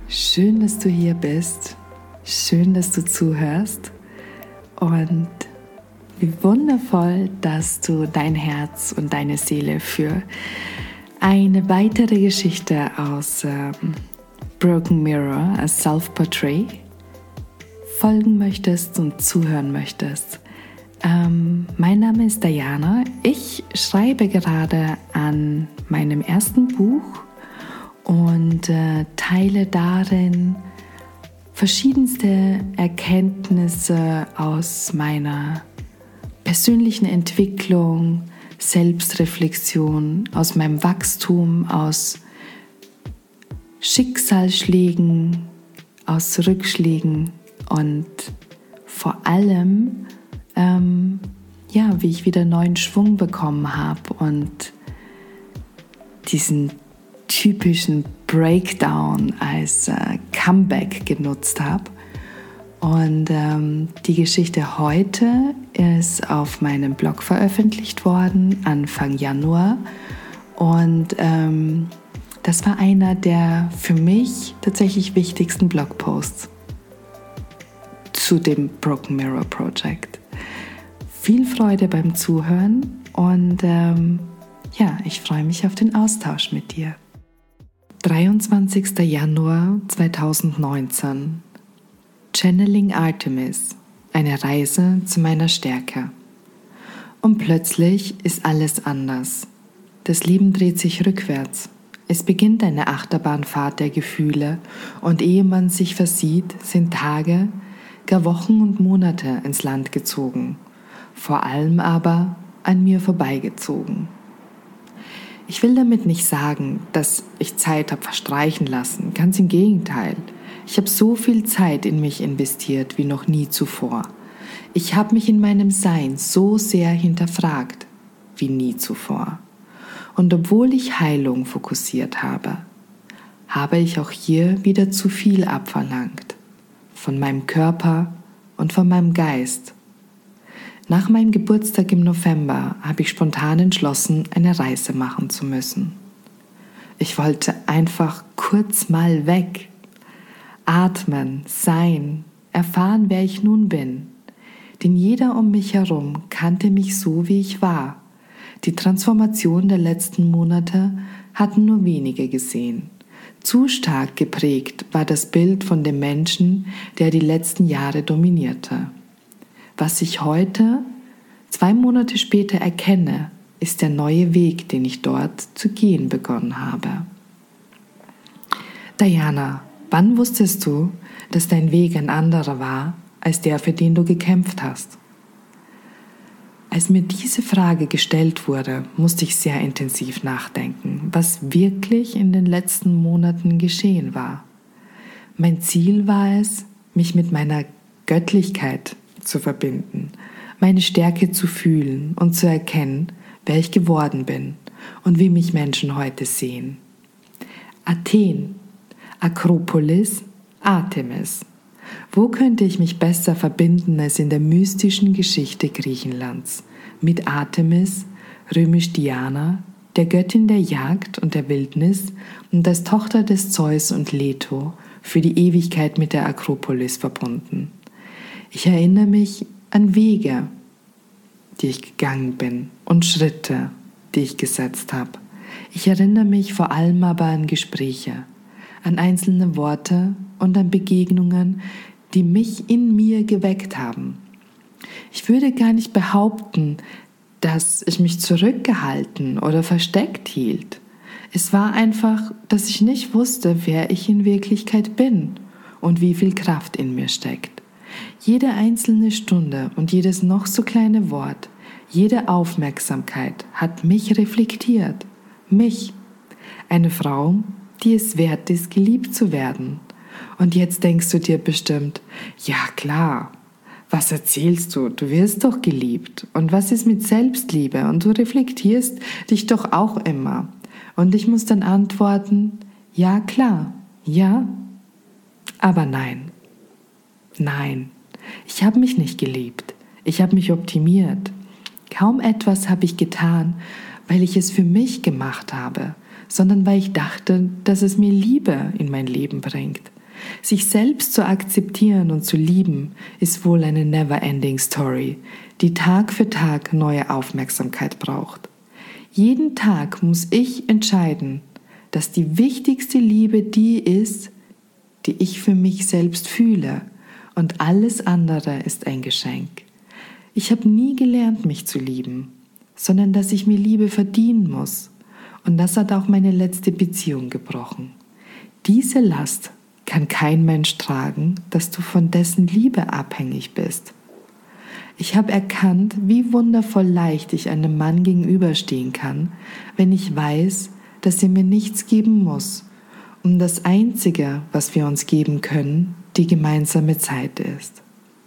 Schön, dass du hier bist. Schön, dass du zuhörst. Und wie wundervoll, dass du dein Herz und deine Seele für eine weitere Geschichte aus Broken Mirror, a Self-Portrait, folgen möchtest und zuhören möchtest. Mein Name ist Diana. Ich schreibe gerade an meinem ersten Buch und teile darin verschiedenste Erkenntnisse aus meiner persönlichen Entwicklung, Selbstreflexion, aus meinem Wachstum, aus Schicksalsschlägen, aus Rückschlägen und vor allem, wie ich wieder neuen Schwung bekommen habe und diesen typischen Breakdown als Comeback genutzt habe. Und die Geschichte heute ist auf meinem Blog veröffentlicht worden, Anfang Januar. Und das war einer der für mich tatsächlich wichtigsten Blogposts zu dem Broken Mirror Project. Viel Freude beim Zuhören und ich freue mich auf den Austausch mit dir. 23. Januar 2019. Channeling Artemis, eine Reise zu meiner Stärke. Und plötzlich ist alles anders. Das Leben dreht sich rückwärts. Es beginnt eine Achterbahnfahrt der Gefühle und ehe man sich versieht, sind Tage, gar Wochen und Monate ins Land gezogen. Vor allem aber an mir vorbeigezogen. Ich will damit nicht sagen, dass ich Zeit habe verstreichen lassen. Ganz im Gegenteil. Ich habe so viel Zeit in mich investiert wie noch nie zuvor. Ich habe mich in meinem Sein so sehr hinterfragt wie nie zuvor. Und obwohl ich Heilung fokussiert habe, habe ich auch hier wieder zu viel abverlangt. Von meinem Körper und von meinem Geist. Nach meinem Geburtstag im November habe ich spontan entschlossen, eine Reise machen zu müssen. Ich wollte einfach kurz mal weg. Atmen, sein, erfahren, wer ich nun bin. Denn jeder um mich herum kannte mich so, wie ich war. Die Transformation der letzten Monate hatten nur wenige gesehen. Zu stark geprägt war das Bild von dem Menschen, der die letzten Jahre dominierte. Was ich heute, 2 Monate später erkenne, ist der neue Weg, den ich dort zu gehen begonnen habe. Diana, wann wusstest du, dass dein Weg ein anderer war, als der, für den du gekämpft hast? Als mir diese Frage gestellt wurde, musste ich sehr intensiv nachdenken, was wirklich in den letzten Monaten geschehen war. Mein Ziel war es, mich mit meiner Göttlichkeit zu verbinden, meine Stärke zu fühlen und zu erkennen, wer ich geworden bin und wie mich Menschen heute sehen. Athen, Akropolis, Artemis. Wo könnte ich mich besser verbinden als in der mystischen Geschichte Griechenlands mit Artemis, römisch Diana, der Göttin der Jagd und der Wildnis und als Tochter des Zeus und Leto für die Ewigkeit mit der Akropolis verbunden. Ich erinnere mich an Wege, die ich gegangen bin und Schritte, die ich gesetzt habe. Ich erinnere mich vor allem aber an Gespräche, an einzelne Worte und an Begegnungen, die mich in mir geweckt haben. Ich würde gar nicht behaupten, dass ich mich zurückgehalten oder versteckt hielt. Es war einfach, dass ich nicht wusste, wer ich in Wirklichkeit bin und wie viel Kraft in mir steckt. Jede einzelne Stunde und jedes noch so kleine Wort, jede Aufmerksamkeit hat mich reflektiert. Mich, eine Frau, die es wert ist, geliebt zu werden. Und jetzt denkst du dir bestimmt, ja klar, was erzählst du? Du wirst doch geliebt. Und was ist mit Selbstliebe? Und du reflektierst dich doch auch immer. Und ich muss dann antworten, ja klar, ja, aber nein. Nein, ich habe mich nicht geliebt. Ich habe mich optimiert. Kaum etwas habe ich getan, weil ich es für mich gemacht habe, sondern weil ich dachte, dass es mir Liebe in mein Leben bringt. Sich selbst zu akzeptieren und zu lieben, ist wohl eine never-ending Story, die Tag für Tag neue Aufmerksamkeit braucht. Jeden Tag muss ich entscheiden, dass die wichtigste Liebe die ist, die ich für mich selbst fühle, und alles andere ist ein Geschenk. Ich habe nie gelernt, mich zu lieben, sondern dass ich mir Liebe verdienen muss. Und das hat auch meine letzte Beziehung gebrochen. Diese Last kann kein Mensch tragen, dass du von dessen Liebe abhängig bist. Ich habe erkannt, wie wundervoll leicht ich einem Mann gegenüberstehen kann, wenn ich weiß, dass er mir nichts geben muss und das Einzige, was wir uns geben können, die gemeinsame Zeit ist.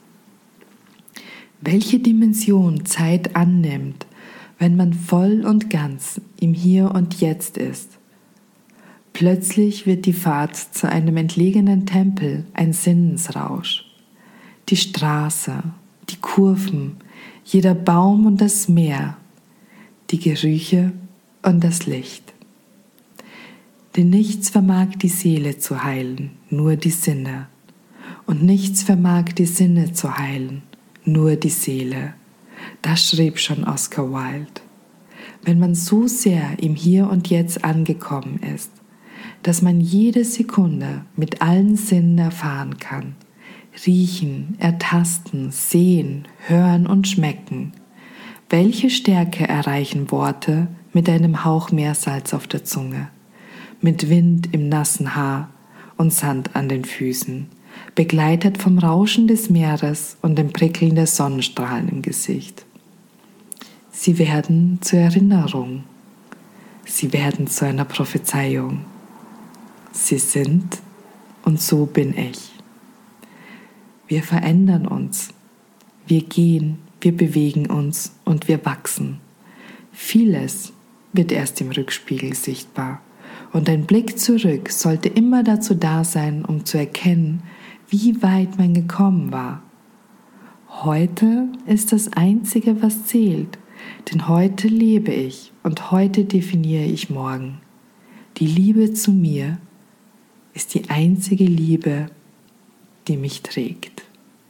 Welche Dimension Zeit annimmt, wenn man voll und ganz im Hier und Jetzt ist. Plötzlich wird die Fahrt zu einem entlegenen Tempel ein Sinnesrausch. Die Straße, die Kurven, jeder Baum und das Meer, die Gerüche und das Licht. Denn nichts vermag die Seele zu heilen, nur die Sinne. Und nichts vermag die Sinne zu heilen, nur die Seele. Das schrieb schon Oscar Wilde. Wenn man so sehr im Hier und Jetzt angekommen ist, dass man jede Sekunde mit allen Sinnen erfahren kann, riechen, ertasten, sehen, hören und schmecken, welche Stärke erreichen Worte mit einem Hauch Meersalz auf der Zunge, mit Wind im nassen Haar und Sand an den Füßen, begleitet vom Rauschen des Meeres und dem Prickeln der Sonnenstrahlen im Gesicht. Sie werden zur Erinnerung. Sie werden zu einer Prophezeiung. Sie sind und so bin ich. Wir verändern uns. Wir gehen, wir bewegen uns und wir wachsen. Vieles wird erst im Rückspiegel sichtbar. Und ein Blick zurück sollte immer dazu da sein, um zu erkennen, wie weit man gekommen war. Heute ist das Einzige, was zählt, denn heute lebe ich und heute definiere ich morgen. Die Liebe zu mir ist die einzige Liebe, die mich trägt.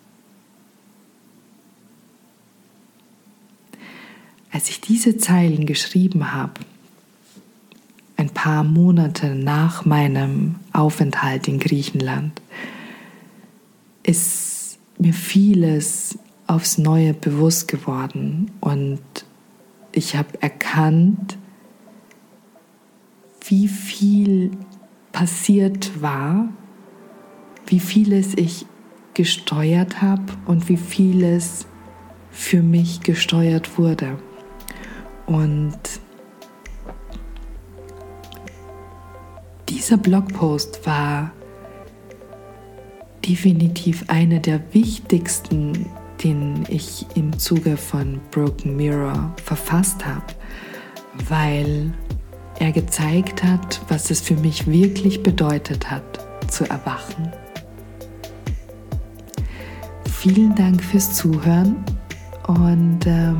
Als ich diese Zeilen geschrieben habe, ein paar Monate nach meinem Aufenthalt in Griechenland, ist mir vieles aufs Neue bewusst geworden und ich habe erkannt, wie viel passiert war, wie vieles ich gesteuert habe und wie vieles für mich gesteuert wurde. Und dieser Blogpost war definitiv einer der wichtigsten, den ich im Zuge von Broken Mirror verfasst habe, weil er gezeigt hat, was es für mich wirklich bedeutet hat, zu erwachen. Vielen Dank fürs Zuhören und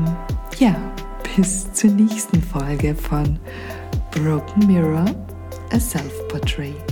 bis zur nächsten Folge von Broken Mirror, a Self-Portrait.